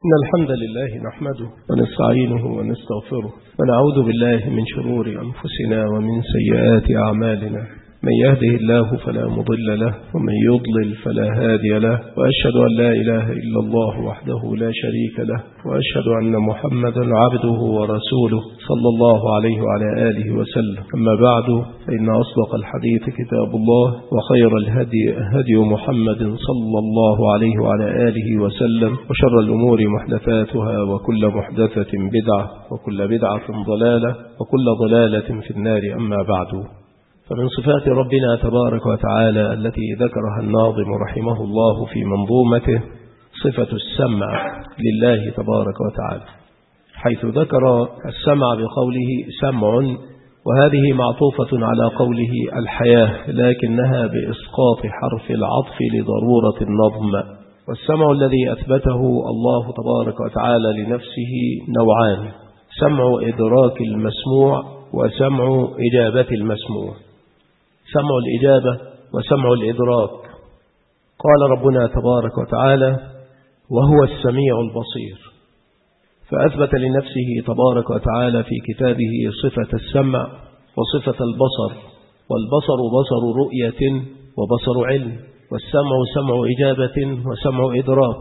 إن الحمد لله نحمده ونستعينه ونستغفره ونعوذ بالله من شرور أنفسنا ومن سيئات أعمالنا. من يهده الله فلا مضل له ومن يضلل فلا هادي له، وأشهد أن لا إله إلا الله وحده لا شريك له، وأشهد أن محمدا عبده ورسوله صلى الله عليه وعلى آله وسلم. أما بعد، فإن أصدق الحديث كتاب الله، وخير الهدي هدي محمد صلى الله عليه وعلى آله وسلم، وشر الأمور محدثاتها، وكل محدثة بدعة، وكل بدعة ضلالة، وكل ضلالة في النار. أما بعد، فمن صفات ربنا تبارك وتعالى التي ذكرها الناظم رحمه الله في منظومته صفة السمع لله تبارك وتعالى، حيث ذكر السمع بقوله سمع، وهذه معطوفة على قوله الحياة، لكنها بإسقاط حرف العطف لضرورة النظم. والسمع الذي أثبته الله تبارك وتعالى لنفسه نوعان: سمع إدراك المسموع، وسمع إجابة المسموع. سمع الإجابة وسمع الإدراك. قال ربنا تبارك وتعالى: وهو السميع البصير، فأثبت لنفسه تبارك وتعالى في كتابه صفة السمع وصفة البصر، والبصر بصر رؤية وبصر علم، والسمع سمع إجابة وسمع إدراك.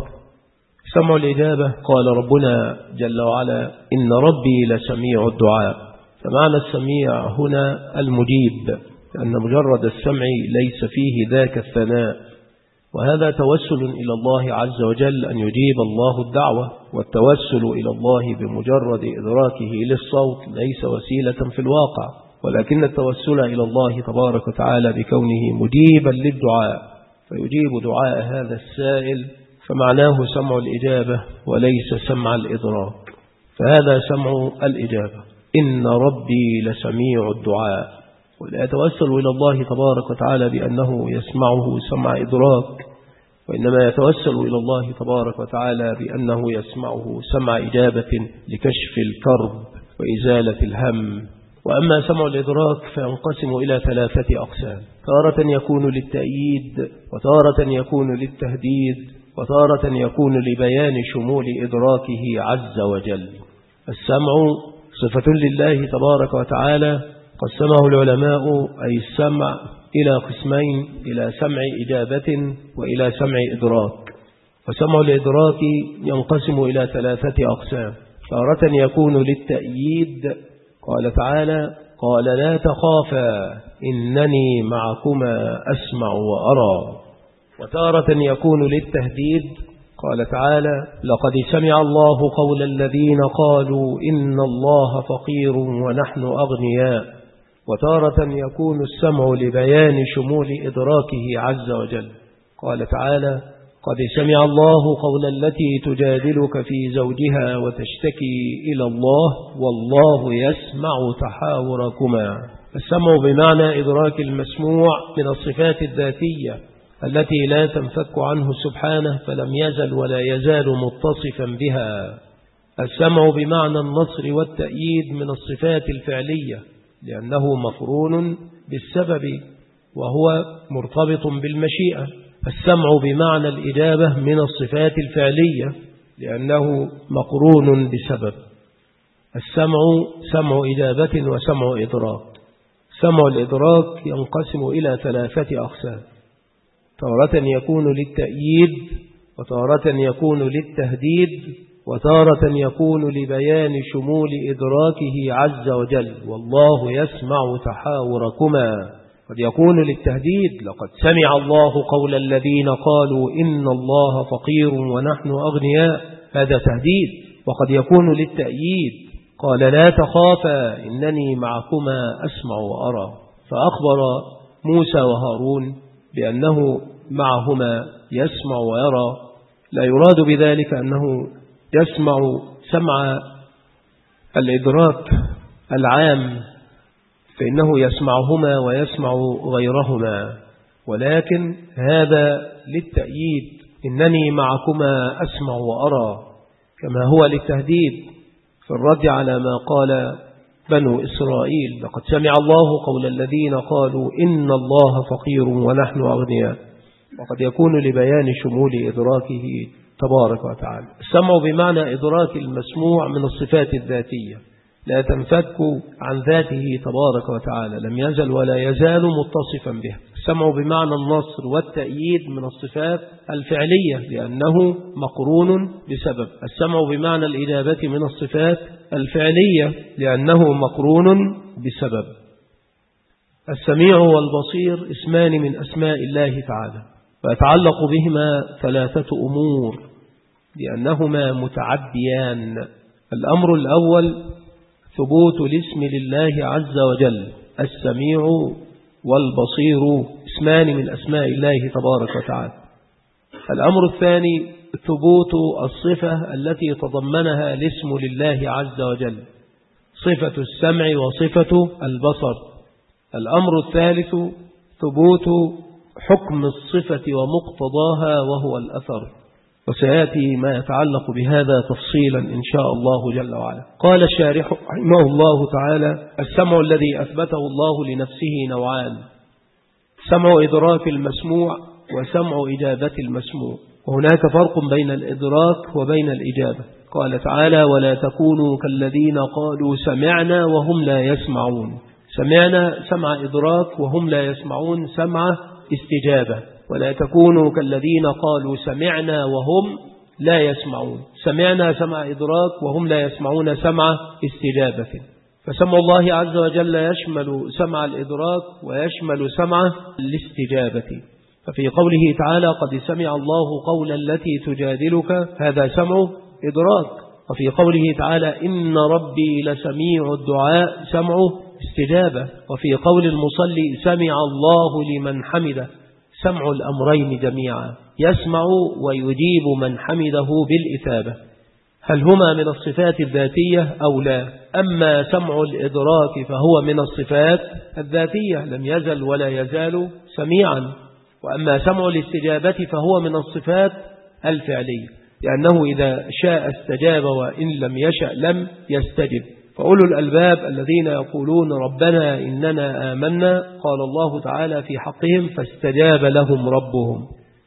سمع الإجابة قال ربنا جل وعلا: إن ربي لسميع الدعاء. فمعنى السميع هنا المجيب، لأن مجرد السمع ليس فيه ذاك الثناء، وهذا توسل إلى الله عز وجل أن يجيب الله الدعوة. والتوسل إلى الله بمجرد إدراكه للصوت ليس وسيلة في الواقع، ولكن التوسل إلى الله تبارك وتعالى بكونه مجيبا للدعاء، فيجيب دعاء هذا السائل، فمعناه سمع الإجابة وليس سمع الإدراك. فهذا سمع الإجابة: إن ربي لسميع الدعاء. ولا يتوسل إلى الله تبارك وتعالى بأنه يسمعه سمع إدراك، وإنما يتوسل إلى الله تبارك وتعالى بأنه يسمعه سمع إجابة لكشف الكرب وإزالة الهم. وأما سمع الإدراك فينقسم إلى 3 أقسام: تارة يكون للتأييد، وتارة يكون للتهديد، وتارة يكون لبيان شمول إدراكه عز وجل. السمع صفة لله تبارك وتعالى، قسمه العلماء أي السمع إلى قسمين: إلى سمع إجابة وإلى سمع إدراك. وسمع الإدراك ينقسم إلى 3 أقسام: تارة يكون للتأييد، قال تعالى: قال لا تخافا إنني معكما أسمع وأرى. وتارة يكون للتهديد، قال تعالى: لقد سمع الله قول الذين قالوا إن الله فقير ونحن أغنياء. وتارة يكون السمع لبيان شمول إدراكه عز وجل، قال تعالى: قد سمع الله قول التي تجادلك في زوجها وتشتكي إلى الله والله يسمع تحاوركما. السمع بمعنى إدراك المسموع من الصفات الذاتية التي لا تنفك عنه سبحانه، فلم يزل ولا يزال متصفا بها. السمع بمعنى النصر والتأييد من الصفات الفعلية، لأنه مقرون بالسبب وهو مرتبط بالمشيئة. السمع بمعنى الإجابة من الصفات الفعلية، لأنه مقرون بسبب. السمع سمع إجابة وسمع إدراك. سمع الإدراك ينقسم إلى 3 أقسام: تارة يكون للتأييد، وتارة يكون للتهديد، وتارة يكون لبيان شمول إدراكه عز وجل، والله يسمع تحاوركما. قد يكون للتهديد: لقد سمع الله قول الذين قالوا إن الله فقير ونحن أغنياء، هذا تهديد. وقد يكون للتأييد: قال لا تخافا إنني معكما أسمع وأرى. فأخبر موسى وهارون بأنه معهما يسمع ويرى، لا يراد بذلك أنه يسمع سمع الإدراك العام، فإنه يسمعهما ويسمع غيرهما، ولكن هذا للتأييد: إنني معكما أسمع وأرى، كما هو للتهديد في الرد على ما قال بنو إسرائيل: لقد سمع الله قول الذين قالوا إن الله فقير ونحن أغنياء. وقد يكون لبيان شمول إدراكه تبارك وتعالى. السمع بمعنى إدراك المسموع من الصفات الذاتية، لا تنفك عن ذاته تبارك وتعالى، لم يزل ولا يزال متصفا به. السمع بمعنى النصر والتأييد من الصفات الفعلية لأنه مقرون بسبب. السمع بمعنى الإجابة من الصفات الفعلية لأنه مقرون بسبب. السميع والبصير اسمان من أسماء الله تعالى، ويتعلق بهما ثلاثة أمور لأنهما متعديان. الأمر الأول ثبوت الاسم لله عز وجل، السميع والبصير اسمان من أسماء الله تبارك وتعالى. الأمر الثاني ثبوت الصفة التي تضمنها الاسم لله عز وجل، صفة السمع وصفة البصر. الأمر الثالث ثبوت حكم الصفة ومقتضاها وهو الأثر، وسيأتي ما يتعلق بهذا تفصيلا إن شاء الله جل وعلا. قال الشارح رحمه الله تعالى: السمع الذي أثبته الله لنفسه نوعان: سمع إدراك المسموع وسمع إجابة المسموع، وهناك فرق بين الإدراك وبين الإجابة. قال تعالى: ولا تكونوا كالذين قالوا سمعنا وهم لا يسمعون. سمعنا سمع إدراك وهم لا يسمعون سمع استجابة. ولا تكونوا كالذين قالوا سمعنا وهم لا يسمعون. سمعنا سمع إدراك وهم لا يسمعون سمع استجابة. فسمع الله عز وجل يشمل سمع الإدراك ويشمل سمع الاستجابة. ففي قوله تعالى: قد سمع الله قول التي تجادلك، هذا سمع إدراك. وفي قوله تعالى: إن ربي لسميع الدعاء، سمع استجابة. وفي قول المصلي: سمع الله لمن حمده، سمع الأمرين جميعا، يسمع ويجيب من حمده بالإثابة. هل هما من الصفات الذاتية أو لا؟ أما سمع الإدراك فهو من الصفات الذاتية، لم يزل ولا يزال سميعا. وأما سمع الاستجابة فهو من الصفات الفعلية، لأنه إذا شاء استجاب وإن لم يشأ لم يستجب. فأولو الألباب الذين يقولون ربنا إننا آمنا، قال الله تعالى في حقهم: فاستجاب لهم ربهم.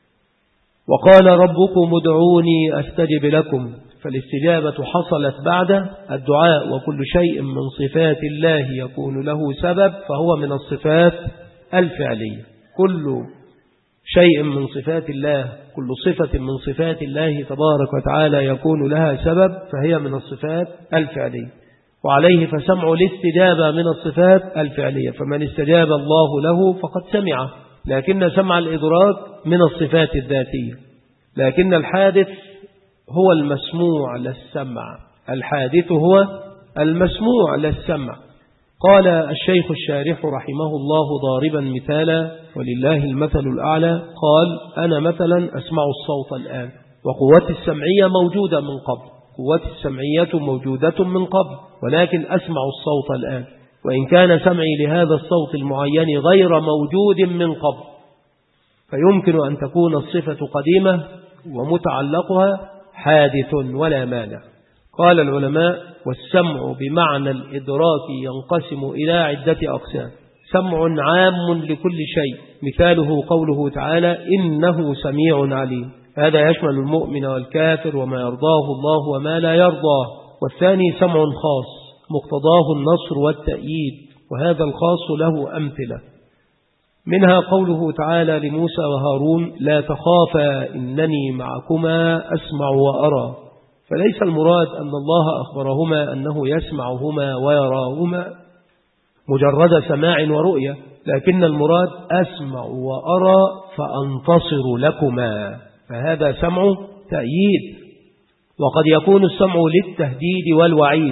وقال ربكم ادعوني أستجب لكم. فالاستجابة حصلت بعد الدعاء، وكل شيء من صفات الله يكون له سبب فهو من الصفات الفعلية. كل شيء من صفات الله، كل صفة من صفات الله تبارك وتعالى يكون لها سبب فهي من الصفات الفعلية. وعليه فسمع الاستجابة من الصفات الفعلية، فمن استجاب الله له فقد سمع. لكن سمع الإدراك من الصفات الذاتية، لكن الحادث هو المسموع للسمع، الحادث هو المسموع للسمع. قال الشيخ الشارح رحمه الله ضاربا مثالا ولله المثل الأعلى، قال: أنا مثلا أسمع الصوت الآن، وقوة السمعية موجودة من قبل، قوة السمعية موجودة من قبل، ولكن أسمع الصوت الآن، وإن كان سمعي لهذا الصوت المعين غير موجود من قبل، فيمكن أن تكون الصفة قديمة ومتعلقها حادث ولا مانع. قال العلماء: والسمع بمعنى الإدراك ينقسم إلى عدة أقسام. سمع عام لكل شيء، مثاله قوله تعالى: إنه سميع عليم، هذا يشمل المؤمن والكافر وما يرضاه الله وما لا يرضاه. والثاني سمع خاص مقتضاه النصر والتأييد، وهذا الخاص له أمثلة، منها قوله تعالى لموسى وهارون: لا تخافا إنني معكما أسمع وأرى. فليس المراد أن الله أخبرهما أنه يسمعهما ويراهما مجرد سماع ورؤية، لكن المراد أسمع وأرى فأنتصر لكما، فهذا سمع تأييد. وقد يكون السمع للتهديد والوعيد،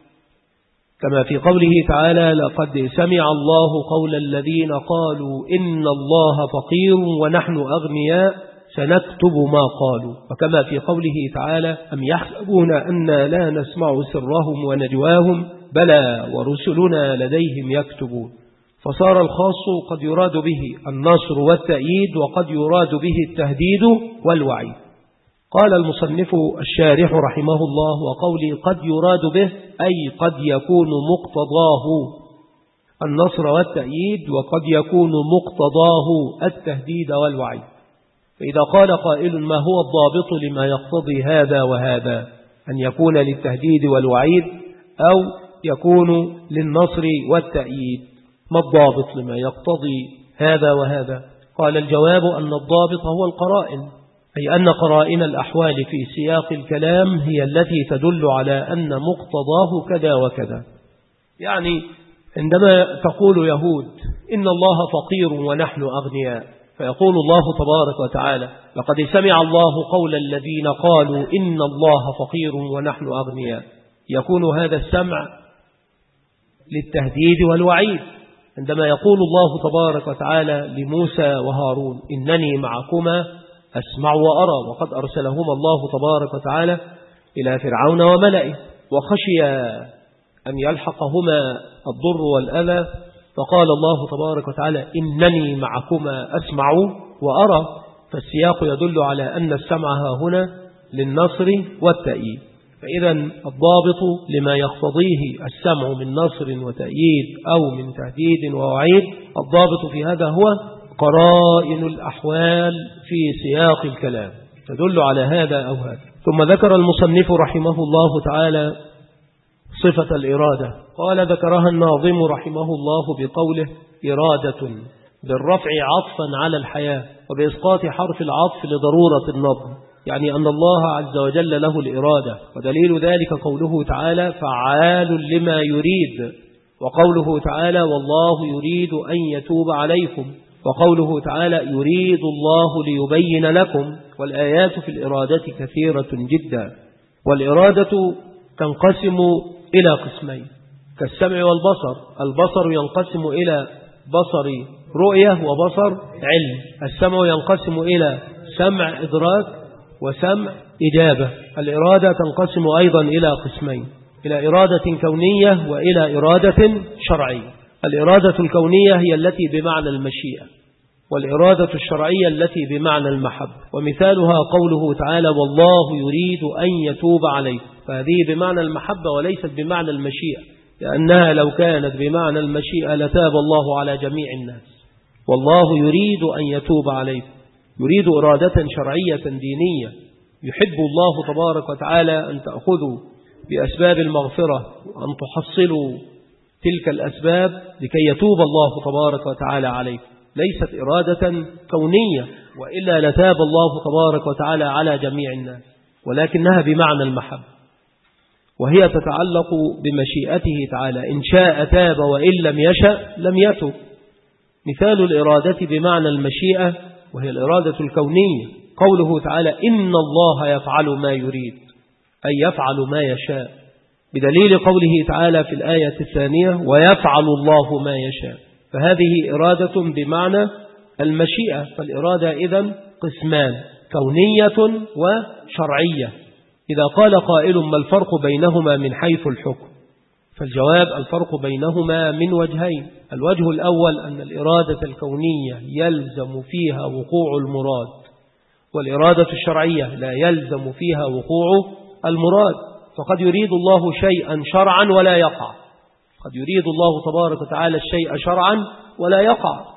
كما في قوله تعالى: لقد سمع الله قول الذين قالوا إن الله فقير ونحن أغنياء سنكتب ما قالوا. وكما في قوله تعالى: أم يحسبون أنا لا نسمع سرهم ونجواهم بلى ورسلنا لديهم يكتبون. فصار الخاص قد يراد به النصر والتأييد، وقد يراد به التهديد والوعيد. قال المصنف الشارح رحمه الله: وقولي قد يراد به أي قد يكون مقتضاه النصر والتأييد، وقد يكون مقتضاه التهديد والوعيد. فإذا قال قائل ما هو الضابط لما يقتضي هذا وهذا، أن يكون للتهديد والوعيد أو يكون للنصر والتأييد، ما الضابط لما يقتضي هذا وهذا؟ قال الجواب أن الضابط هو القرائن، أي أن قرائن الأحوال في سياق الكلام هي التي تدل على أن مقتضاه كذا وكذا. يعني عندما تقول يهود إن الله فقير ونحن أغنياء، فيقول الله تبارك وتعالى لقد سمع الله قول الذين قالوا إن الله فقير ونحن أغنياء، يكون هذا السمع للتهديد والوعيد. عندما يقول الله تبارك وتعالى لموسى وهارون إنني معكما أسمع وأرى، وقد أرسلهما الله تبارك وتعالى إلى فرعون وملئه وخشي أن يلحقهما الضر والأذى، فقال الله تبارك وتعالى إنني معكما أسمع وأرى، فالسياق يدل على أن السمع هنا للنصر والتأييد. فإذا الضابط لما يقتضيه السمع من نصر وتأييد أو من تهديد ووعيد، الضابط في هذا هو قرائن الأحوال في سياق الكلام تدل على هذا أو هذا. ثم ذكر المصنف رحمه الله تعالى صفة الإرادة، قال ذكرها الناظم رحمه الله بقوله إرادة بالرفع عطفا على الحياة وبإسقاط حرف العطف لضرورة النظم، يعني أن الله عز وجل له الإرادة، ودليل ذلك قوله تعالى فعال لما يريد، وقوله تعالى والله يريد أن يتوب عليكم، وقوله تعالى يريد الله ليبين لكم. والآيات في الإرادة كثيرة جدا، والإرادة تنقسم إلى قسمين كالسمع والبصر. البصر ينقسم إلى بصر رؤية وبصر علم، السمع ينقسم إلى سمع إدراك وسمع إجابة. الإرادة تنقسم أيضا إلى قسمين، إلى إرادة كونية وإلى إرادة شرعية. الإرادة الكونية هي التي بمعنى المشيئة، والإرادة الشرعية التي بمعنى المحبة. ومثالها قوله تعالى والله يريد أن يتوب عليكم، فهذه بمعنى المحبة وليست بمعنى المشيئة، لأنها لو كانت بمعنى المشيئة لتاب الله على جميع الناس. والله يريد أن يتوب عليكم، يريد إرادة شرعية دينية، يحب الله تبارك وتعالى أن تأخذوا بأسباب المغفرة وأن تحصلوا تلك الأسباب لكي يتوب الله تبارك وتعالى عليكم، ليست إرادة كونية، وإلا لتاب الله تبارك وتعالى على جميع الناس، ولكنها بمعنى المحبة، وهي تتعلق بمشيئته تعالى، إن شاء تاب وإن لم يشأ لم يتب. مثال الإرادة بمعنى المشيئة وهي الإرادة الكونية، قوله تعالى إن الله يفعل ما يريد، أي يفعل ما يشاء، بدليل قوله تعالى في الآية الثانية ويفعل الله ما يشاء، فهذه إرادة بمعنى المشيئة. فالإرادة إذن قسمان، كونية وشرعية. إذا قال قائل ما الفرق بينهما من حيث الحكم؟ فالجواب الفرق بينهما من وجهين. الوجه الأول أن الإرادة الكونية يلزم فيها وقوع المراد، والإرادة الشرعية لا يلزم فيها وقوع المراد، فقد يريد الله شيئا شرعا ولا يقع، قد يريد الله تبارك وتعالى الشيء شرعا ولا يقع.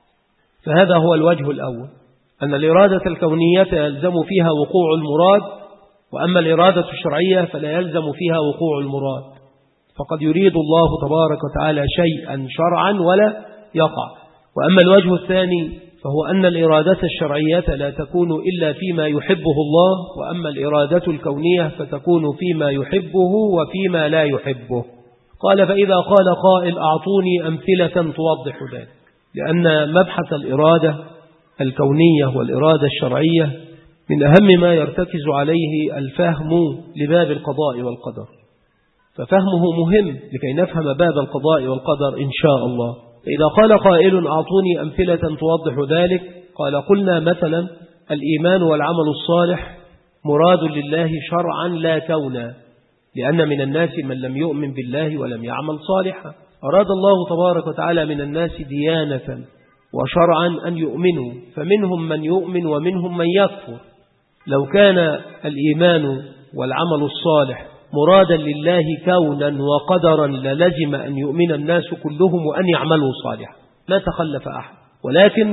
فهذا هو الوجه الأول، أن الإرادة الكونية يلزم فيها وقوع المراد، وأما الإرادة الشرعية فلا يلزم فيها وقوع المراد، فقد يريد الله تبارك وتعالى شيئا شرعا ولا يقع. وأما الوجه الثاني فهو أن الإرادة الشرعية لا تكون إلا فيما يحبه الله، وأما الإرادة الكونية فتكون فيما يحبه وفيما لا يحبه. قال فإذا قال قائل أعطوني أمثلة توضح ذلك، لأن مبحث الإرادة الكونية والإرادة الشرعية من أهم ما يرتكز عليه الفهم لباب القضاء والقدر، ففهمه مهم لكي نفهم باب القضاء والقدر إن شاء الله. إذا قال قائل أعطوني أمثلة توضح ذلك، قال قلنا مثلا الإيمان والعمل الصالح مراد لله شرعا لا كونا، لأن من الناس من لم يؤمن بالله ولم يعمل صالحا. أراد الله تبارك وتعالى من الناس ديانة وشرعا أن يؤمنوا، فمنهم من يؤمن ومنهم من يكفر. لو كان الإيمان والعمل الصالح مرادا لله كونا وقدرا للزم أن يؤمن الناس كلهم وأن يعملوا صالحا، لا تخلف أحد. ولكن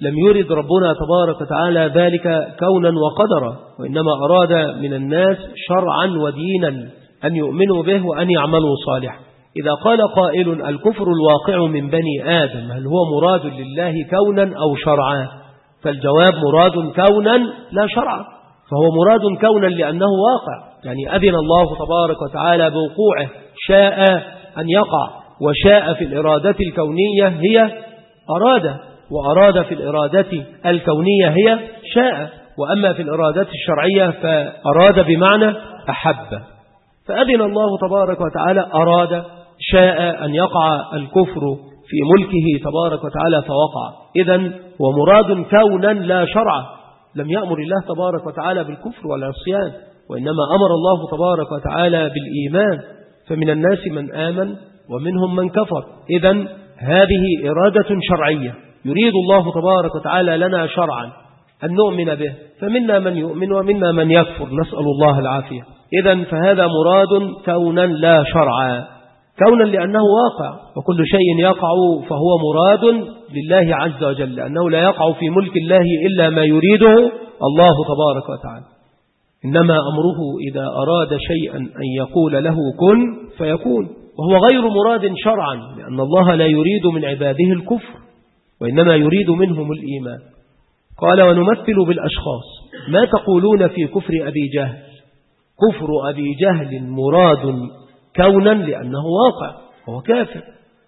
لم يرد ربنا تبارك وتعالى ذلك كونا وقدرا، وإنما أراد من الناس شرعا ودينا أن يؤمنوا به وأن يعملوا صالحا. إذا قال قائل الكفر الواقع من بني آدم هل هو مراد لله كونا أو شرعا؟ فالجواب مراد كونا لا شرعا، فهو مراد كونا لأنه واقع، يعني أذن الله تبارك وتعالى بوقوعه، شاء أن يقع، وشاء في الإرادة الكونية هي أراد، وأراد في الإرادة الكونية هي شاء، وأما في الإرادة الشرعية فأراد بمعنى أحب. فأذن الله تبارك وتعالى أراد، شاء أن يقع الكفر في ملكه تبارك وتعالى فوقع. إذن ومراد كونا لا شرعا، لم يأمر الله تبارك وتعالى بالكفر والعصيان، وإنما أمر الله تبارك وتعالى بالإيمان، فمن الناس من آمن ومنهم من كفر. إذن هذه إرادة شرعية يريد الله تبارك وتعالى لنا شرعا أن نؤمن به، فمنا من يؤمن ومنا من يكفر، نسأل الله العافية. إذن فهذا مراد كونا لا شرعا، كونا لأنه واقع، وكل شيء يقع فهو مراد لله عز وجل، لأنه لا يقع في ملك الله إلا ما يريده الله تبارك وتعالى. إنما أمره إذا أراد شيئا أن يقول له كن فيكون، وهو غير مراد شرعا، لأن الله لا يريد من عباده الكفر، وإنما يريد منهم الإيمان. قال ونمثل بالأشخاص، ما تقولون في كفر أبي جهل؟ كفر أبي جهل مراد كونا لأنه واقع، هو كافر،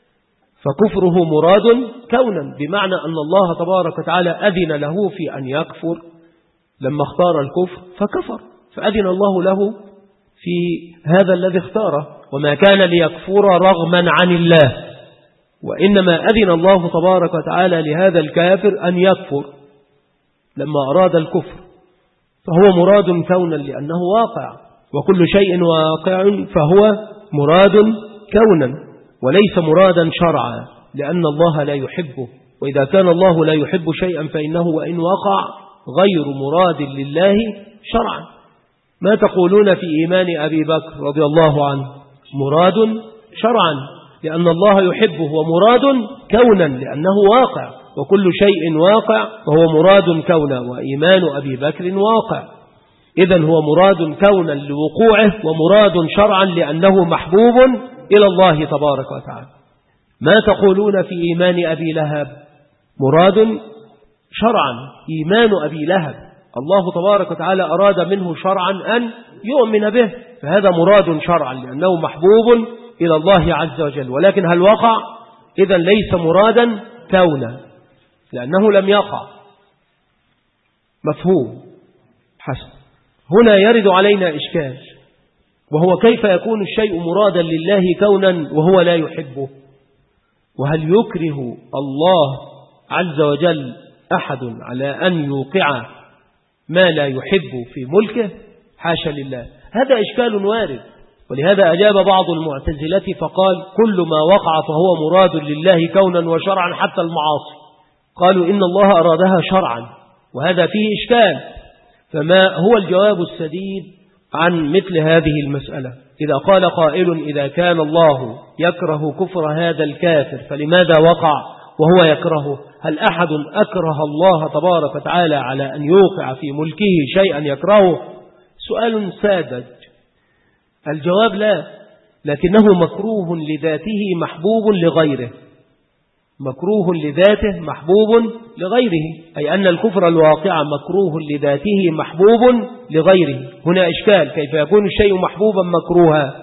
فكفره مراد كونا، بمعنى أن الله تبارك وتعالى أذن له في أن يكفر لما اختار الكفر فكفر، فأذن الله له في هذا الذي اختاره، وما كان ليكفر رغما عن الله، وإنما أذن الله تبارك وتعالى لهذا الكافر أن يكفر لما أراد الكفر، فهو مراد كونا لأنه واقع، وكل شيء واقع فهو مراد كونا وليس مرادا شرعا، لأن الله لا يحبه، وإذا كان الله لا يحب شيئا فإنه وإن وقع غير مراد لله شرعا. ما تقولون في إيمان أبي بكر رضي الله عنه؟ مراد شرعا لأن الله يحبه، ومراد كونا لأنه واقع، وكل شيء واقع وهو مراد كونا، وإيمان أبي بكر واقع. إذن هو مراد كونا لوقوعه، ومراد شرعا لأنه محبوب إلى الله تبارك وتعالى. ما تقولون في إيمان أبي لهب؟ مراد شرعا إيمان أبي لهب، الله تبارك وتعالى أراد منه شرعا أن يؤمن به، فهذا مراد شرعا لأنه محبوب إلى الله عز وجل. ولكن هل وقع؟ إذن ليس مرادا كونا لأنه لم يقع. مفهوم؟ حسن. هنا يرد علينا إشكال، وهو كيف يكون الشيء مرادا لله كونا وهو لا يحبه؟ وهل يكره الله عز وجل أحد على أن يوقع ما لا يحب في ملكه؟ حاشا لله، هذا إشكال وارد. ولهذا أجاب بعض المعتزلة فقال كل ما وقع فهو مراد لله كونا وشرعا حتى المعاصي، قالوا إن الله أرادها شرعا، وهذا فيه إشكال. فما هو الجواب السديد عن مثل هذه المسألة؟ إذا قال قائل إذا كان الله يكره كفر هذا الكافر فلماذا وقع وهو يكرهه؟ هل أحد أكره الله تبارك وتعالى على أن يوقع في ملكه شيئا يكرهه؟ سؤال ساذج. الجواب لا، لكنه مكروه لذاته محبوب لغيره، مكروه لذاته محبوب لغيره، أي أن الكفر الواقع مكروه لذاته محبوب لغيره. هنا إشكال، كيف يكون الشيء محبوبا مكروها؟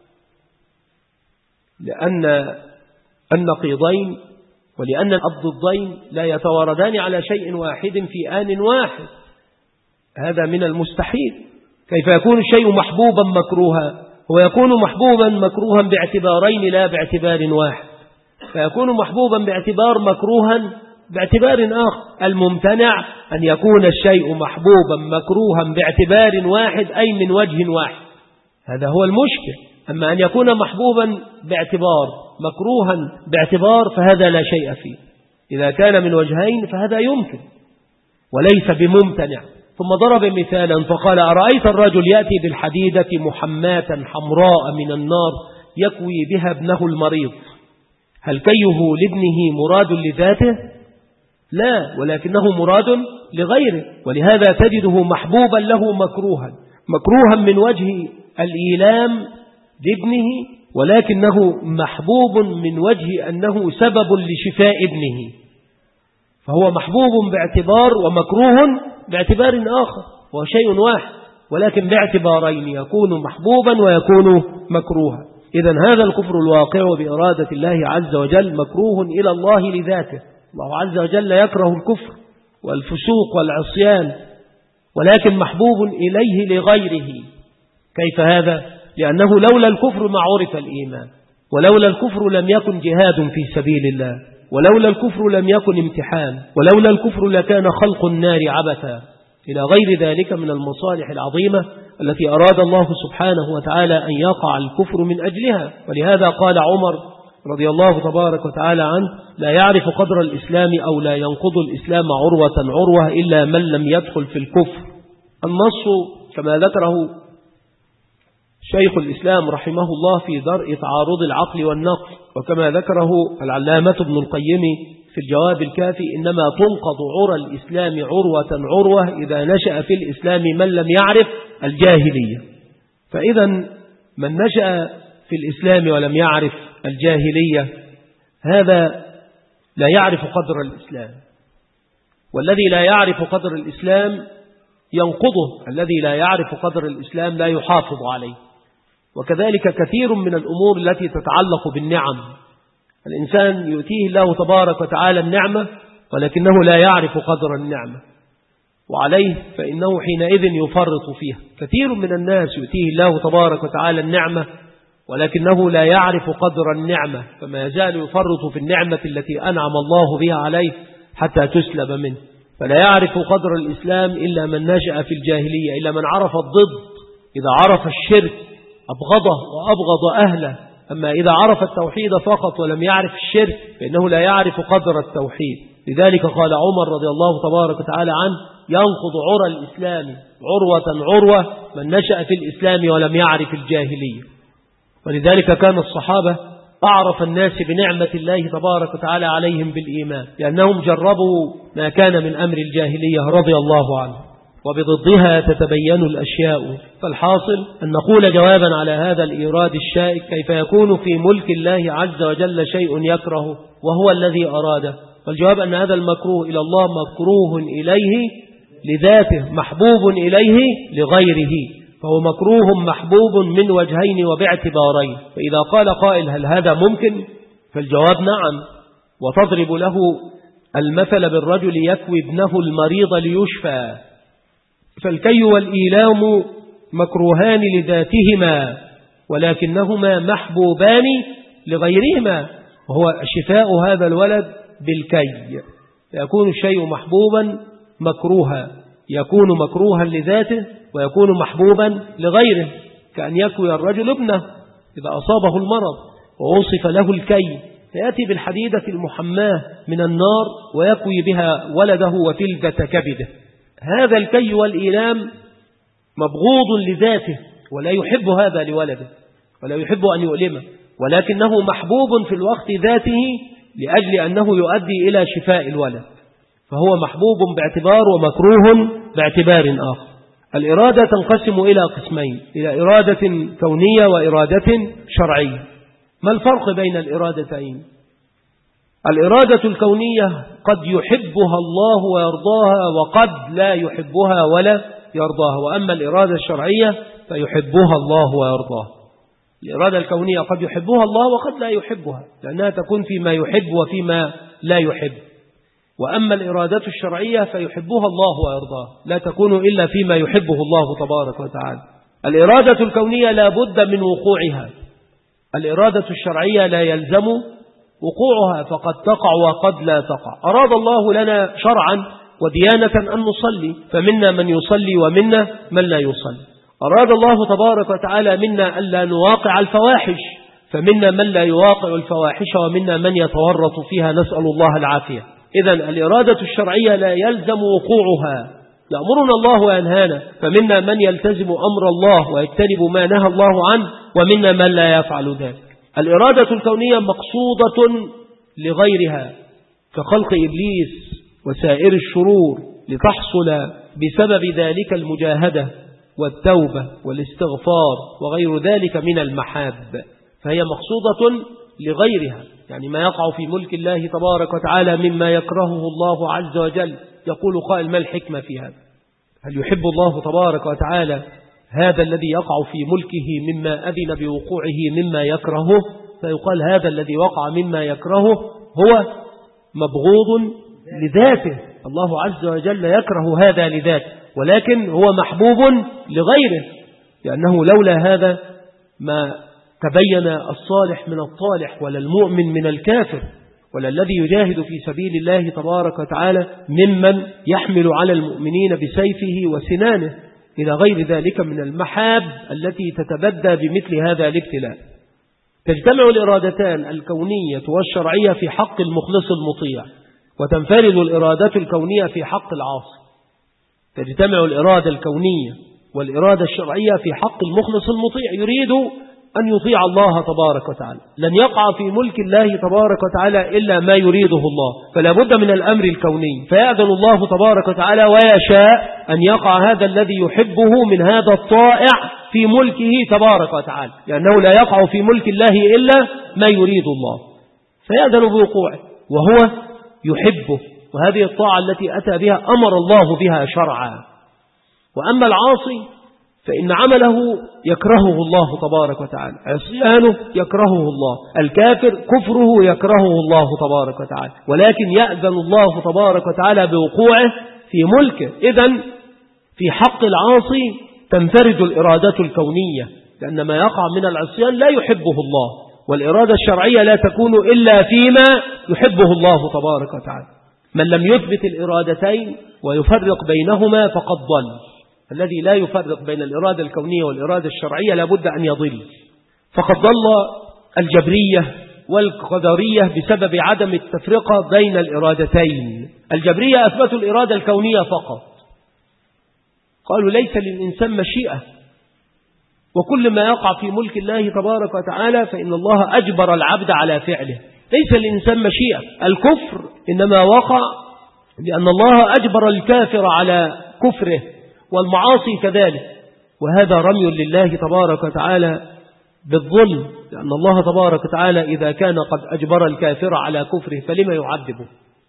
لأن النقيضين ولأن الضدين لا يتواردان على شيء واحد في آن واحد، هذا من المستحيل. كيف يكون الشيء محبوبا مكروها؟ هو يكون محبوبا مكروها باعتبارين لا باعتبار واحد، فيكون محبوبا باعتبار مكروها باعتبار آخر. الممتنع أن يكون الشيء محبوبا مكروها باعتبار واحد، أي من وجه واحد، هذا هو المشكل. أما أن يكون محبوبا باعتبار مكروها باعتبار فهذا لا شيء فيه، إذا كان من وجهين فهذا يمكن وليس بممتنع. ثم ضرب مثالا فقال أرأيت الرجل يأتي بالحديدة محماة حمراء من النار يكوي بها ابنه المريض، هل كيه لابنه مراد لذاته؟ لا، ولكنه مراد لغيره، ولهذا تجده محبوبا له مكروها من وجه الإيلام لابنه، ولكنه محبوب من وجه أنه سبب لشفاء ابنه، فهو محبوب باعتبار ومكروه باعتبار آخر، هو شيء واحد ولكن باعتبارين، يكون محبوبا ويكون مكروها. إذن هذا الكفر الواقع بإرادة الله عز وجل مكروه إلى الله لذاته، الله عز وجل يكره الكفر والفسوق والعصيان، ولكن محبوب إليه لغيره. كيف هذا؟ لأنه لولا الكفر ما عرف الإيمان، ولولا الكفر لم يكن جهاد في سبيل الله، ولولا الكفر لم يكن امتحان، ولولا الكفر لكان خلق النار عبثا، إلى غير ذلك من المصالح العظيمة التي أراد الله سبحانه وتعالى أن يقع الكفر من أجلها. ولهذا قال عمر رضي الله تبارك وتعالى عنه: لا يعرف قدر الإسلام أو لا ينقض الإسلام عروة إلا من لم يدخل في الكفر. النص كما ذكره شيخ الإسلام رحمه الله في درء تعارض العقل والنقل، وكما ذكره العلامة ابن القيم في الجواب الكافي: إنما تنقض عرى الإسلام عروة إذا نشأ في الإسلام من لم يعرف الجاهلية. فإذا من نشأ في الإسلام ولم يعرف الجاهلية هذا لا يعرف قدر الإسلام، والذي لا يعرف قدر الإسلام ينقضه، الذي لا يعرف قدر الإسلام لا يحافظ عليه. وكذلك كثير من الأمور التي تتعلق بالنعم، الإنسان يؤتيه الله تبارك وتعالى النعمة ولكنه لا يعرف قدر النعمة، وعليه فإنه حينئذ يفرط فيها. كثير من الناس يؤتيه الله تبارك وتعالى النعمة ولكنه لا يعرف قدر النعمة، فما يزال يفرط في النعمة التي أنعم الله بها عليه حتى تسلب منه. فلا يعرف قدر الإسلام إلا من نشأ في الجاهلية، إلا من عرف الضد. إذا عرف الشرك أبغضه وأبغض أهله، أما إذا عرف التوحيد فقط ولم يعرف الشرك فإنه لا يعرف قدر التوحيد. لذلك قال عمر رضي الله تبارك وتعالى عنه: ينقض عرى الإسلام عروة من نشأ في الإسلام ولم يعرف الجاهلية. ولذلك كان الصحابة أعرف الناس بنعمة الله تبارك وتعالى عليهم بالإيمان، لأنهم جربوا ما كان من أمر الجاهلية رضي الله عنه، وبضدها تتبين الأشياء. فالحاصل أن نقول جوابا على هذا الإيراد الشائك: كيف يكون في ملك الله عز وجل شيء يكره وهو الذي أراده؟ والجواب أن هذا المكروه إلى الله مكروه إليه لذاته، محبوب إليه لغيره، فهو مكروه محبوب من وجهين وباعتبارين. فإذا قال قائل: هل هذا ممكن؟ فالجواب نعم. وتضرب له المثل بالرجل يكوي ابنه المريض ليشفى، فالكي والإيلام مكروهان لذاتهما ولكنهما محبوبان لغيرهما، وهو شفاء هذا الولد بالكي. فيكون الشيء محبوبا مكروها، يكون مكروها لذاته ويكون محبوبا لغيره، كأن يكوي الرجل ابنه إذا أصابه المرض ووصف له الكي، فيأتي بالحديدة المحماة من النار ويكوي بها ولده وفلذة كبده. هذا الكي والإيلام مبغوض لذاته ولا يحب هذا لولده ولا يحب أن يؤلمه، ولكنه محبوب في الوقت ذاته لأجل أنه يؤدي إلى شفاء الولد، فهو محبوب باعتبار ومكروه باعتبار آخر. الإرادة تنقسم إلى قسمين: إلى إرادة كونية وإرادة شرعية. ما الفرق بين الإرادتين؟ الإرادة الكونية قد يحبها الله ويرضاها، وقد لا يحبها ولا يرضاها. وأما الإرادة الشرعية فيحبها الله ويرضاها. الإرادة الكونية قد يحبها الله وقد لا يحبها، لأنها تكون فيما يحب وفيما لا يحب. وأما الإرادة الشرعية فيحبها الله ويرضاها، لا تكون إلا فيما يحبه الله تبارك وتعالى. الإرادة الكونية لا بد من وقوعها، الإرادة الشرعية لا يلزم وقوعها، فقد تقع وقد لا تقع. أراد الله لنا شرعا وديانة أن نصلي، فمنا من يصلي ومنا من لا يصلي. أراد الله تبارك وتعالى منا ألا نواقع الفواحش، فمنا من لا يواقع الفواحش ومنا من يتورط فيها، نسأل الله العافية. إذن الإرادة الشرعية لا يلزم وقوعها، يأمرنا الله وينهانا، فمنا من يلتزم أمر الله ويجتنب ما نهى الله عنه، ومنا من لا يفعل ذلك. الإرادة الكونية مقصودة لغيرها، كخلق إبليس وسائر الشرور لتحصل بسبب ذلك المجاهدة والتوبة والاستغفار وغير ذلك من المحاب، فهي مقصودة لغيرها. يعني ما يقع في ملك الله تبارك وتعالى مما يكرهه الله عز وجل، يقول قائل ما الحكمة في هذا؟ هل يحب الله تبارك وتعالى هذا الذي يقع في ملكه مما أذن بوقوعه مما يكرهه؟ فيقال هذا الذي وقع مما يكرهه هو مبغوض لذاته، الله عز وجل يكره هذا لذاته، ولكن هو محبوب لغيره، لأنه لولا هذا ما تبين الصالح من الطالح ولا المؤمن من الكافر، ولا الذي يجاهد في سبيل الله تبارك وتعالى ممن يحمل على المؤمنين بسيفه وسنانه، إلى غير ذلك من المحاب التي تتبدى بمثل هذا الابتلاء. تجتمع الإرادتان الكونية والشرعية في حق المخلص المطيع، وتنفرد الإرادة الكونية في حق العاصي. تجتمع الإرادة الكونية والإرادة الشرعية في حق المخلص المطيع، يريد أن يطيع الله تبارك وتعالى. لن يقع في ملك الله تبارك وتعالى إلا ما يريده الله، فلا بد من الأمر الكوني، فيأذن الله تبارك وتعالى ويشاء أن يقع هذا الذي يحبه من هذا الطائع في ملكه تبارك وتعالى، لأنه لا يقع في ملك الله إلا ما يريد الله، فيأذن بوقوعه وهو يحبه، وهذه الطاعة التي أتى بها أمر الله بها شرعا. وأما العاصي فإن عمله يكرهه الله تبارك وتعالى، عصيانه يكرهه الله، الكافر كفره يكرهه الله تبارك وتعالى، ولكن يأذن الله تبارك وتعالى بوقوعه في ملكه. إذن في حق العاصي تنفرد الإرادة الكونية، لأن ما يقع من العصيان لا يحبه الله، والإرادة الشرعية لا تكون إلا فيما يحبه الله تبارك وتعالى. من لم يثبت الإرادتين ويفرق بينهما فقد ضل. الذي لا يفرق بين الإرادة الكونية والإرادة الشرعية لابد أن يضل، فقد ضل الجبرية والقدرية بسبب عدم التفرقة بين الإرادتين. الجبرية أثبتوا الإرادة الكونية فقط، قالوا ليس للإنسان مشيئة، وكل ما يقع في ملك الله تبارك وتعالى فإن الله أجبر العبد على فعله، ليس للإنسان مشيئة. الكفر إنما وقع لأن الله أجبر الكافر على كفره، والمعاصي كذلك، وهذا رمي لله تبارك وتعالى بالظلم، لأن الله تبارك وتعالى إذا كان قد أجبر الكافر على كفره فلما يعذبه،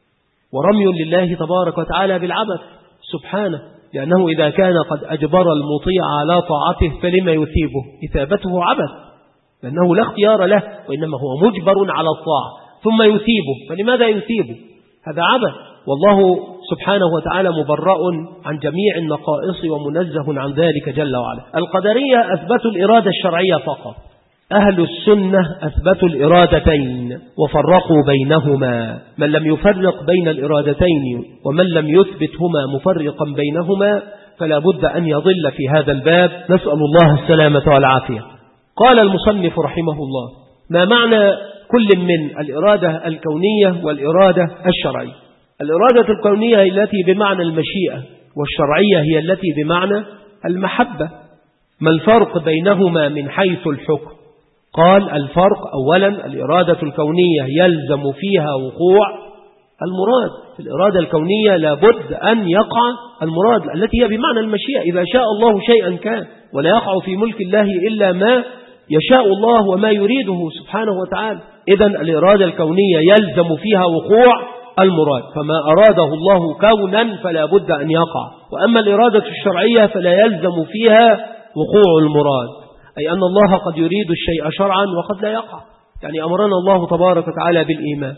ورمي لله تبارك وتعالى بالعبث سبحانه، لأنه إذا كان قد أجبر المطيع على طاعته فلما يثيبه؟ إثابته عبث، لأنه لا اختيار له، وإنما هو مجبر على الطاعة ثم يثيبه، فلماذا يثيبه؟ هذا عبث، والله سبحانه وتعالى مبرأ عن جميع النقائص ومنزه عن ذلك جل وعلا. القدرية أثبتوا الإرادة الشرعية فقط، أهل السنة أثبتوا الإرادتين وفرقوا بينهما. من لم يفرق بين الإرادتين ومن لم يثبتهما مفرقا بينهما فلا بد أن يضل في هذا الباب، نسأل الله السلامة والعافية. قال المصنف رحمه الله: ما معنى كل من الإرادة الكونية والإرادة الشرعية؟ الإرادة الكونية هي التي بمعنى المشيئة، والشرعية هي التي بمعنى المحبة. ما الفرق بينهما من حيث الحكم؟ قال: الفرق أولا الإرادة الكونية يلزم فيها وقوع المراد. في الإرادة الكونية لابد أن يقع المراد التي هي بمعنى المشيئة، إذا شاء الله شيئا كان، ولا يقع في ملك الله إلا ما يشاء الله وما يريده سبحانه وتعالى. إذن الإرادة الكونية يلزم فيها وقوع المراد، فما أراده الله كونا فلا بد أن يقع. وأما الإرادة الشرعية فلا يلزم فيها وقوع المراد، أي أن الله قد يريد الشيء شرعا وقد لا يقع. يعني أمرنا الله تبارك وتعالى بالإيمان،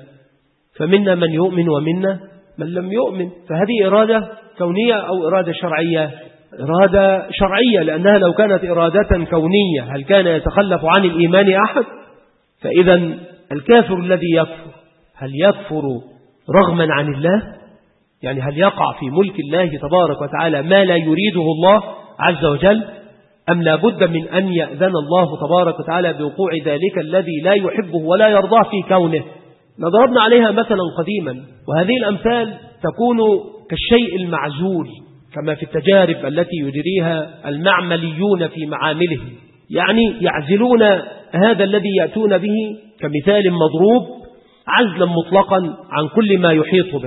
فمنا من يؤمن ومنا من لم يؤمن، فهذه إرادة كونية أو إرادة شرعية؟ إرادة شرعية، لأنها لو كانت إرادة كونية هل كان يتخلف عن الإيمان أحد؟ فإذا الكافر الذي يكفر هل يكفر رغما عن الله؟ يعني هل يقع في ملك الله تبارك وتعالى ما لا يريده الله عز وجل، أم لا بد من أن يأذن الله تبارك وتعالى بوقوع ذلك الذي لا يحبه ولا يرضاه في كونه؟ ضربنا عليها مثلا قديما، وهذه الأمثال تكون كالشيء المعزول، كما في التجارب التي يجريها المعمليون في معاملهم، يعني يعزلون هذا الذي يأتون به كمثال مضروب عزلا مطلقا عن كل ما يحيط به،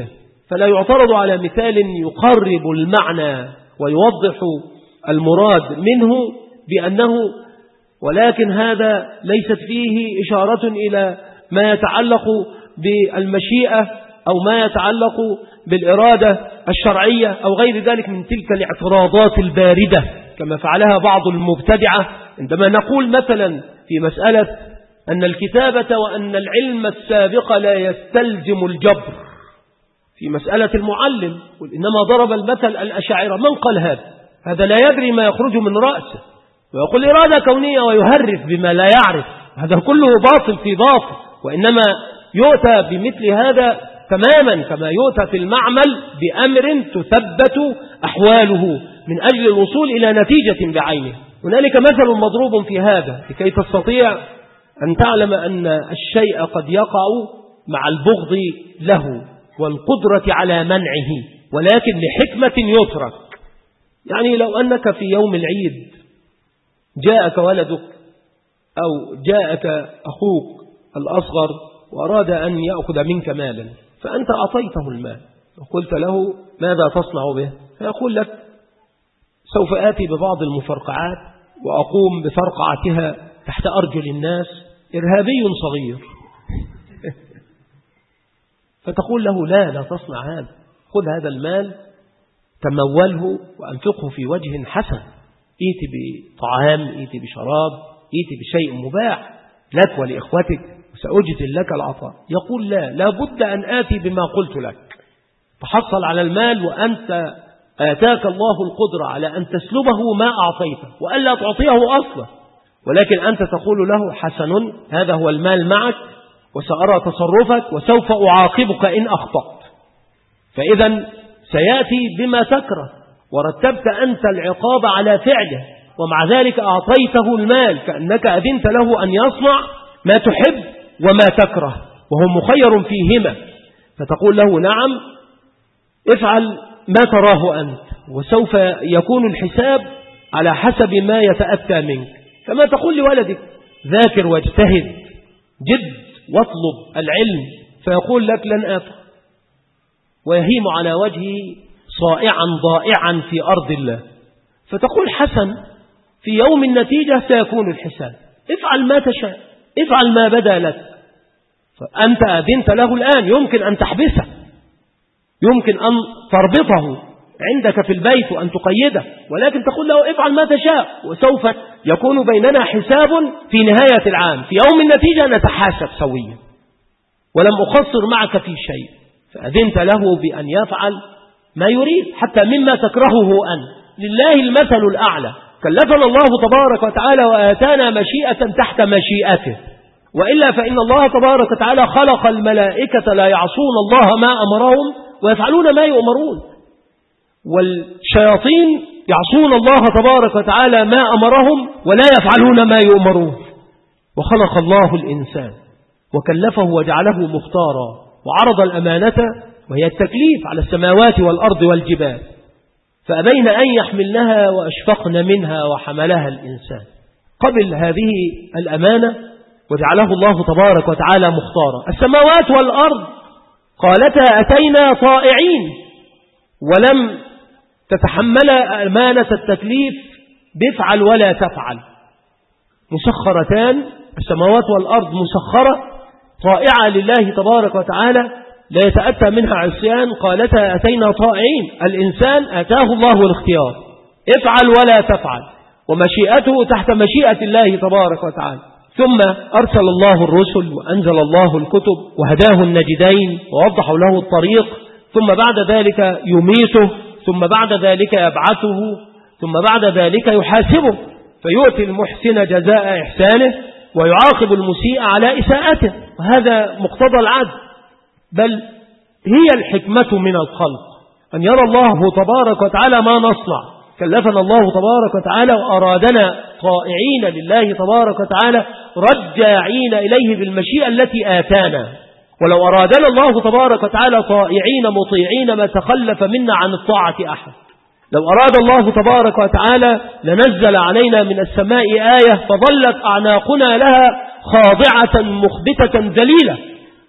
فلا يعترض على مثال يقرب المعنى ويوضح المراد منه بأنه ولكن هذا ليست فيه إشارة إلى ما يتعلق بالمشيئة أو ما يتعلق بالإرادة الشرعية أو غير ذلك من تلك الاعتراضات الباردة كما فعلها بعض المبتدعة عندما نقول مثلا في مسألة أن الكتابة وأن العلم السابق لا يستلزم الجبر في مسألة المعلم، إنما ضرب المثل الأشاعرة. من قال هذا لا يدري ما يخرج من رأسه ويقول إرادة كونية ويهرف بما لا يعرف، هذا كله باطل في باطل. وإنما يؤتى بمثل هذا تماما كما يؤتى في المعمل بأمر تثبت أحواله من أجل الوصول إلى نتيجة بعينه. هنالك مثل مضروب في هذا لكي تستطيع أن تعلم أن الشيء قد يقع مع البغض له والقدرة على منعه، ولكن لحكمة يترك. يعني لو أنك في يوم العيد جاءك ولدك أو جاءك أخوك الأصغر وأراد أن يأخذ منك مالا، فأنت أعطيته المال وقلت له ماذا تصنع به؟ فيقول لك سوف آتي ببعض المفرقعات وأقوم بفرقعتها تحت أرجل الناس، إرهابي صغير. فتقول له لا تصنع هذا، خذ هذا المال تموله وأنفقه في وجه حسن، إيتي بطعام، إيتي بشراب، إيتي بشيء مباح لك ولإخوتك وسأجزل لك العطاء. يقول لا بد أن آتي بما قلت لك، تحصل على المال وأنت آتاك الله القدرة على أن تسلبه ما أعطيته وألا تعطيه أصلا، ولكن أنت تقول له حسن هذا هو المال معك وسأرى تصرفك وسوف أعاقبك إن أخطأت. فإذا سيأتي بما تكره ورتبت أنت العقاب على فعله، ومع ذلك أعطيته المال كأنك أذنت له أن يصنع ما تحب وما تكره وهو مخير فيهما. فتقول له نعم افعل ما تراه أنت وسوف يكون الحساب على حسب ما يتأتى منك. كما تقول لولدك ذاكر واجتهد جد واطلب العلم، فيقول لك لن أفعل ويهيم على وجهه صائعا ضائعا في أرض الله. فتقول حسن في يوم النتيجة سيكون الحساب، افعل ما تشاء، افعل ما بدا لك. فأنت أذنت له الآن، يمكن أن تحبسه، يمكن أن تربطه عندك في البيت وأن تقيده، ولكن تقول له افعل ما تشاء وسوف يكون بيننا حساب في نهاية العام، في يوم النتيجة نتحاسب سويا ولم أقصر معك في شيء. فأذنت له بأن يفعل ما يريد حتى مما تكرهه أنت. لله المثل الأعلى، كلفنا الله تبارك وتعالى وآتانا مشيئة تحت مشيئته، وإلا فإن الله تبارك وتعالى خلق الملائكة لا يعصون الله ما أمرهم ويفعلون ما يؤمرون، والشياطين يعصون الله تبارك وتعالى ما أمرهم ولا يفعلون ما يؤمرون. وخلق الله الإنسان وكلفه وجعله مختارا وعرض الأمانة وهي التكليف على السماوات والأرض والجبال، فأبين أن يحملنها وأشفقن منها وحملها الإنسان. قبل هذه الأمانة وجعله الله تبارك وتعالى مختارا. السماوات والأرض قالتا أتينا طائعين ولم تتحمل أمانة التكليف بفعل ولا تفعل، مسخرتان، السماوات والأرض مسخرة طائعة لله تبارك وتعالى لا يتأتى منها عصيان، قالتا أتينا طائعين. الإنسان أتاه الله الاختيار، افعل ولا تفعل، ومشيئته تحت مشيئة الله تبارك وتعالى. ثم أرسل الله الرسل وأنزل الله الكتب وهداه النجدين ووضح له الطريق، ثم بعد ذلك يميته، ثم بعد ذلك يبعثه، ثم بعد ذلك يحاسبه، فيؤتي المحسن جزاء إحسانه ويعاقب المسيء على إساءته، وهذا مقتضى العدل. بل هي الحكمة من الخلق أن يرى الله تبارك وتعالى ما نصنع. كلفنا الله تبارك وتعالى وأرادنا طائعين لله تبارك وتعالى رجاعين إليه بالمشيئة التي آتانا. ولو أرادنا الله تبارك وتعالى طائعين مطيعين ما تخلف منا عن الطاعة أحد. لو أراد الله تبارك وتعالى لنزل علينا من السماء آية فظلت أعناقنا لها خاضعة مخبتة ذليلة،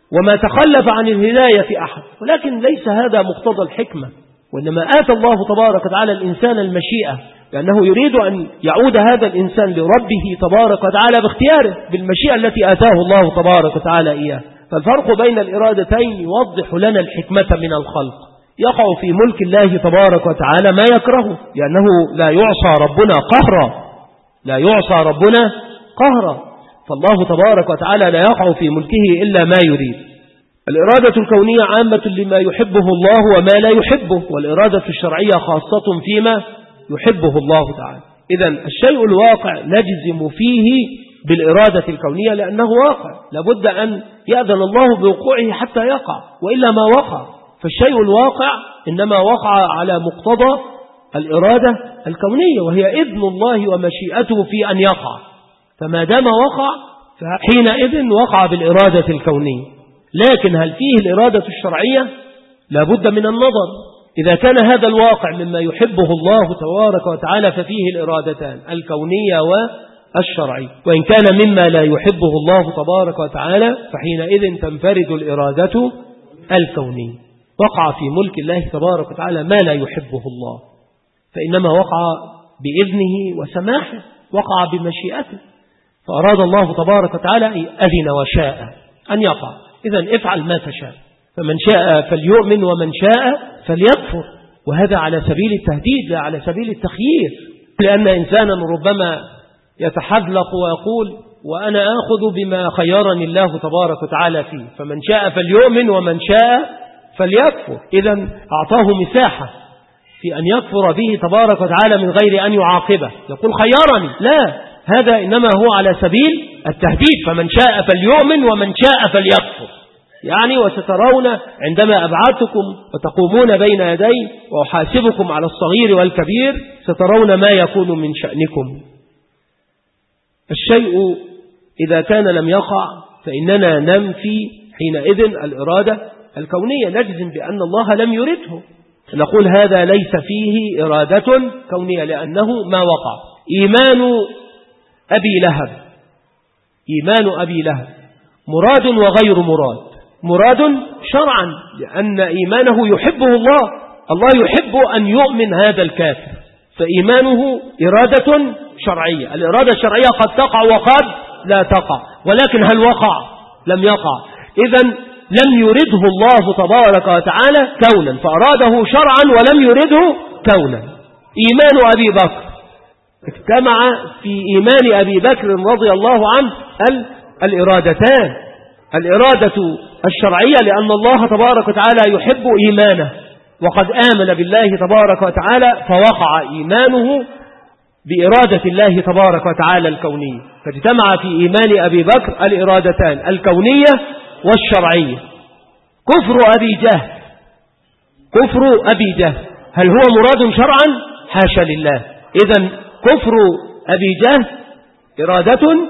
وما تخلف عن الهداية أحد، ولكن ليس هذا مقتضى الحكمة، وإنما آتى الله تبارك وتعالى الإنسان المشيئة، لأنه يريد أن يعود هذا الإنسان لربه تبارك وتعالى باختياره بالمشيئة التي آتاه الله تبارك وتعالى إياه. فالفرق بين الإرادتين يوضح لنا الحكمة من الخلق. يقع في ملك الله تبارك وتعالى ما يكرهه، لأنه لا يعصى ربنا قهرا، لا يعصى ربنا قهرا، فالله تبارك وتعالى لا يقع في ملكه إلا ما يريد. الإرادة الكونية عامة لما يحبه الله وما لا يحبه، والإرادة الشرعية خاصة فيما يحبه الله تعالى. إذن الشيء الواقع نجزم فيه بالإرادة الكونية لأنه واقع، لابد أن يأذن الله بوقوعه حتى يقع، وإلا ما وقع. فالشيء الواقع إنما وقع على مقتضى الإرادة الكونية، وهي إذن الله ومشيئته في أن يقع، فما دام وقع فحينئذ وقع بالإرادة الكونية. لكن هل فيه الإرادة الشرعية؟ لابد من النظر. إذا كان هذا الواقع مما يحبه الله تبارك وتعالى ففيه الإرادتان الكونية والشرعية، وإن كان مما لا يحبه الله تبارك وتعالى فحينئذ تنفرد الإرادة الكونية. وقع في ملك الله تبارك وتعالى ما لا يحبه الله، فإنما وقع بإذنه وسماحه، وقع بمشيئته، فأراد الله تبارك وتعالى أذن وشاء أن يقع. إذن افعل ما تشاء، فمن شاء فليؤمن ومن شاء فليكفر، وهذا على سبيل التهديد لا على سبيل التخيير، لأن إنسانا ربما يتحذلق ويقول وأنا آخذ بما خيرني الله تبارك وتعالى فيه، فمن شاء فليؤمن ومن شاء فليكفر. إذن أعطاه مساحة في أن يكفر به تبارك وتعالى من غير أن يعاقبه، يقول خيرني، لا، هذا إنما هو على سبيل التهديد، فمن شاء فليؤمن ومن شاء فليكفر. يعني وسترون عندما أبعثكم وتقومون بين يدي وأحاسبكم على الصغير والكبير سترون ما يكون من شأنكم. الشيء إذا كان لم يقع فإننا ننفي حينئذ الإرادة الكونية، نجزم بأن الله لم يرده، نقول هذا ليس فيه إرادة كونية لأنه ما وقع. إيمان أبي لهب مراد وغير مراد. مراد شرعا لأن إيمانه يحبه الله يحب أن يؤمن هذا الكافر، فإيمانه إرادة شرعية. الإرادة الشرعية قد تقع وقد لا تقع، ولكن هل وقع؟ لم يقع. إذن لم يرده الله تبارك وتعالى كونا، فأراده شرعا ولم يرده كونا. إيمان أبي بكر اجتمع في إيمان أبي بكر رضي الله عنه الإرادتان، الإرادة الشرعية لأن الله تبارك وتعالى يحب إيمانه، وقد آمن بالله تبارك وتعالى فوقع إيمانه بإرادة الله تبارك وتعالى الكونية، فاجتمع في إيمان أبي بكر الإرادتان الكونية والشرعية. كفر أبي جهل هل هو مراد شرعا؟ حاشا لله. إذن كفر أبي جهل إرادة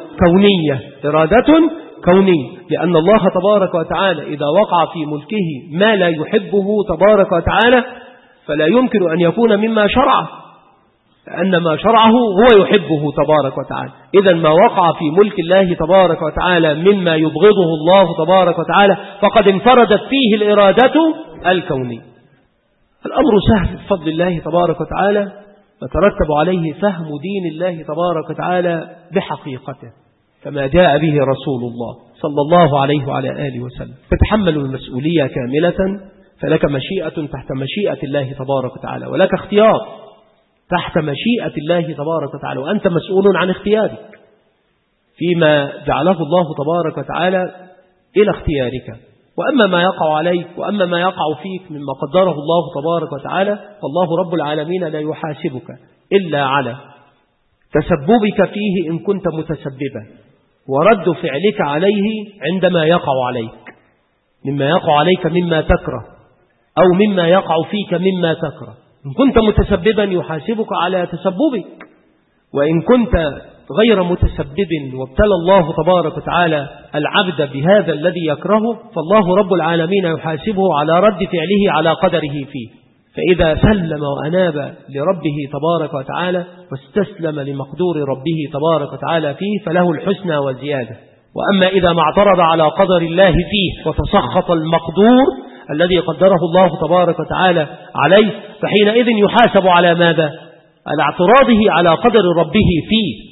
كونية، لأن الله تبارك وتعالى إذا وقع في ملكه ما لا يحبه تبارك وتعالى فلا يمكن أن يكون مما شرعه، لأن ما شرعه هو يحبه تبارك وتعالى. إذا ما وقع في ملك الله تبارك وتعالى مما يبغضه الله تبارك وتعالى فقد انفردت فيه الإرادة الكونية. الأمر سهل بفضل الله تبارك وتعالى، وترتب عليه فهم دين الله تبارك وتعالى بحقيقته كما جاء به رسول الله صلى الله عليه وعلى آله وسلم. تتحمل المسؤولية كاملة، فلك مشيئة تحت مشيئة الله تبارك وتعالى، ولك اختيار تحت مشيئة الله تبارك وتعالى، وأنت مسؤول عن اختيارك فيما جعله الله تبارك وتعالى إلى اختيارك. وأما ما يقع عليك وأما ما يقع فيك مما قدره الله تبارك وتعالى فالله رب العالمين لا يحاسبك إلا على تسببك فيه إن كنت متسببا، ورد فعلك عليه عندما يقع عليك، مما يقع عليك مما تكره أو مما يقع فيك مما تكره. إن كنت متسببا يحاسبك على تسببك، وإن كنت غير متسبب وابتلى الله تبارك وتعالى العبد بهذا الذي يكرهه فالله رب العالمين يحاسبه على رد فعله على قدره فيه. فإذا سلم وأناب لربه تبارك وتعالى واستسلم لمقدور ربه تبارك وتعالى فيه فله الحسنى والزيادة، وأما إذا ما اعترض على قدر الله فيه وتسخط المقدور الذي قدره الله تبارك وتعالى عليه، فحينئذ يحاسب على ماذا؟ على اعتراضه على قدر ربه فيه.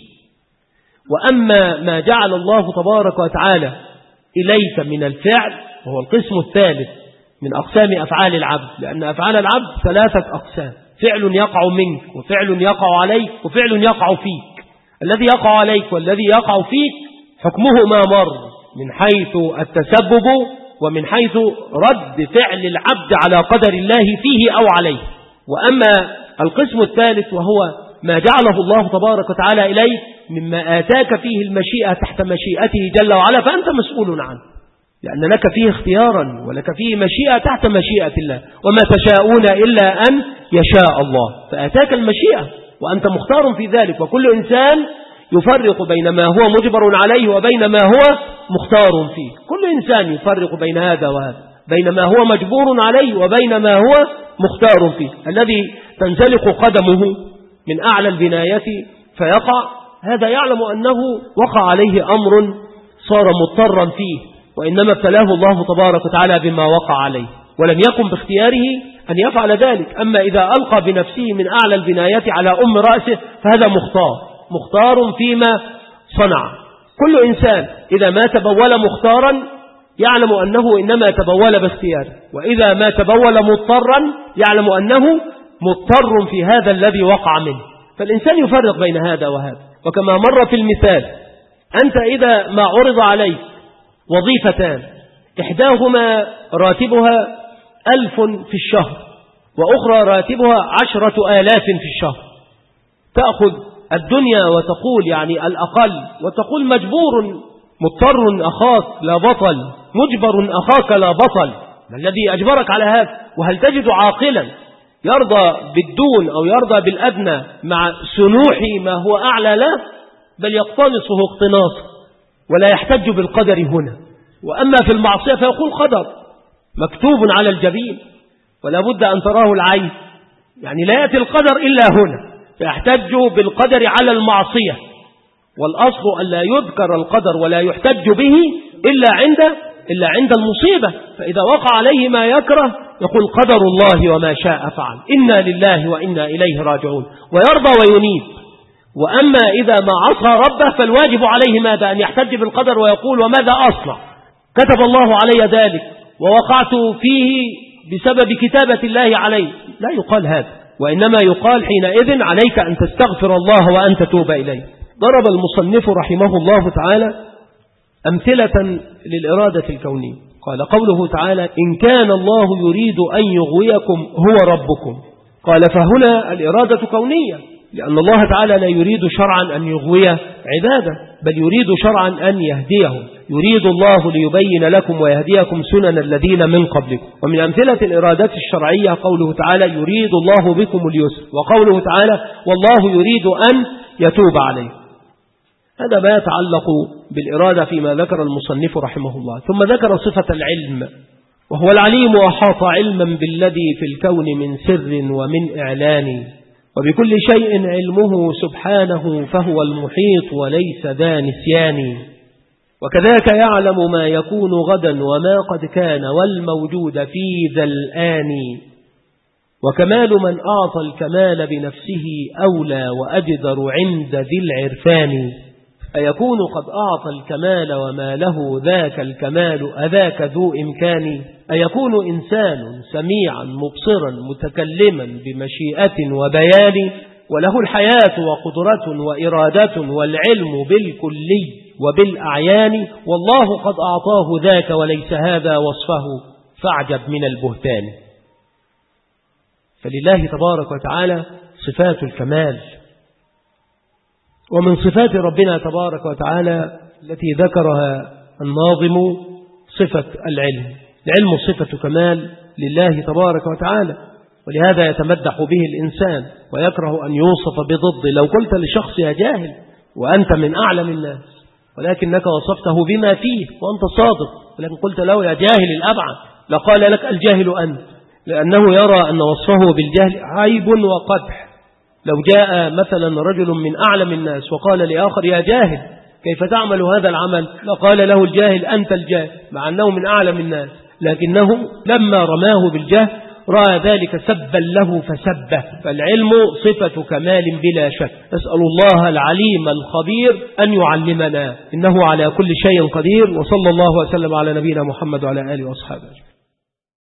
وأما ما جعل الله تبارك وتعالى إليك من الفعل وهو القسم الثالث من أقسام أفعال العبد، لأن أفعال العبد 3 أقسام: فعل يقع منك، وفعل يقع عليك، وفعل يقع فيك. الذي يقع عليك والذي يقع فيك حكمه ما مر من حيث التسبب ومن حيث رد فعل العبد على قدر الله فيه أو عليه. وأما القسم الثالث وهو ما جعله الله تبارك وتعالى إليك مما آتاك فيه المشيئة تحت مشيئته جل وعلا، فأنت مسؤول عنه، لأن لك فيه اختيارا ولك فيه مشيئة تحت مشيئة الله، وما تشاءون إلا أن يشاء الله. فآتاك المشيئة وأنت مختار في ذلك، وكل إنسان يفرق بين ما هو مجبر عليه وبين ما هو مختار فيه. كل إنسان يفرق بين هذا وهذا، بين ما هو مجبور عليه وبين ما هو مختار فيه. الذي تنزلق قدمه من أعلى البناية فيقع، هذا يعلم أنه وقع عليه أمر صار مضطرا فيه، وإنما ابتلاه الله تبارك وتعالى بما وقع عليه، ولم يكن باختياره أن يفعل ذلك. أما إذا ألقى بنفسه من أعلى البناية على أم رأسه فهذا مختار فيما صنع. كل إنسان إذا ما تبول مختارا يعلم أنه إنما تبول باختياره، وإذا ما تبول مضطرا يعلم أنه مضطر في هذا الذي وقع منه. فالإنسان يفرق بين هذا وهذا. وكما مر في المثال، أنت إذا ما عرض عليك وظيفتان، إحداهما راتبها 1000 في الشهر وأخرى راتبها 10,000 في الشهر، تأخذ الدنيا وتقول يعني الأقل، وتقول مجبور مضطر أخاك لا بطل، مجبر أخاك لا بطل. ما الذي أجبرك على هذا؟ وهل تجد عاقلا يرضى بالدون أو يرضى بالأدنى مع سنوح ما هو أعلى له؟ بل يقتنصه اقتناصا ولا يحتج بالقدر هنا. وأما في المعصية فيقول قدر مكتوب على الجبين ولا بد أن تراه العين، يعني لا يأتي القدر إلا هنا، فيحتج بالقدر على المعصية. والأصل أن لا يذكر القدر ولا يحتج به إلا عند المصيبة. فإذا وقع عليه ما يكره يقول قدر الله وما شاء فعل، إنا لله وإنا إليه راجعون، ويرضى وينيب. وأما إذا ما عصى ربه فالواجب عليه ماذا؟ أن يحتج بالقدر ويقول وماذا أصنع؟ كتب الله علي ذلك ووقعت فيه بسبب كتابة الله عليه. لا يقال هذا، وإنما يقال حينئذ عليك أن تستغفر الله وأن تتوب إليه. ضرب المصنف رحمه الله تعالى أمثلة للإرادة الكونية. قال قوله تعالى إن كان الله يريد أن يغويكم هو ربكم. قال فهنا الإرادة كونية، لأن الله تعالى لا يريد شرعا أن يغوي عباده، بل يريد شرعا أن يهديهم. يريد الله ليبين لكم ويهديكم سنن الذين من قبلكم. ومن أمثلة الإرادات الشرعية قوله تعالى يريد الله بكم اليسر، وقوله تعالى والله يريد أن يتوب عليه. هذا ما يتعلق بالإرادة فيما ذكر المصنف رحمه الله. ثم ذكر صفة العلم، وهو العليم وأحاط علما بالذي في الكون من سر ومن إعلان، وبكل شيء علمه سبحانه فهو المحيط وليس ذا نسيان. وكذاك يعلم ما يكون غدا وما قد كان والموجود في ذا الآن. وكمال من أعطى الكمال بنفسه أولى وأجدر عند ذي العرفان. أيكون قد أعطى الكمال وما له ذاك الكمال أذاك ذو إمكان. أيكون إنسان سميعا مبصرا متكلما بمشيئة وبيان، وله الحياة وقدرة وإرادة والعلم بالكلي وبالأعيان، والله قد أعطاه ذاك وليس هذا وصفه فاعجب من البهتان. فلله تبارك وتعالى صفات الكمال. ومن صفات ربنا تبارك وتعالى التي ذكرها الناظم صفة العلم. العلم صفة كمال لله تبارك وتعالى، ولهذا يتمدح به الإنسان ويكره أن يوصف بضد. لو قلت لشخص يا جاهل وأنت من أعلم الناس، ولكنك وصفته بما فيه وأنت صادق، ولكن قلت له يا جاهل الأبعد، لقال لك الجاهل أنت، لأنه يرى أن وصفه بالجهل عيب وقبح. لو جاء مثلا رجل من أعلم الناس وقال لآخر يا جاهل، كيف تعمل هذا العمل؟ لقال له الجاهل أنت الجاهل، مع أنه من أعلم الناس، لكنه لما رماه بالجهل رأى ذلك سبا له فسبه. فالعلم صفة كمال بلا شك. نسأل الله العليم الخبير أن يعلمنا، إنه على كل شيء قدير. وصلى الله وسلم على نبينا محمد وعلى آله وأصحابه.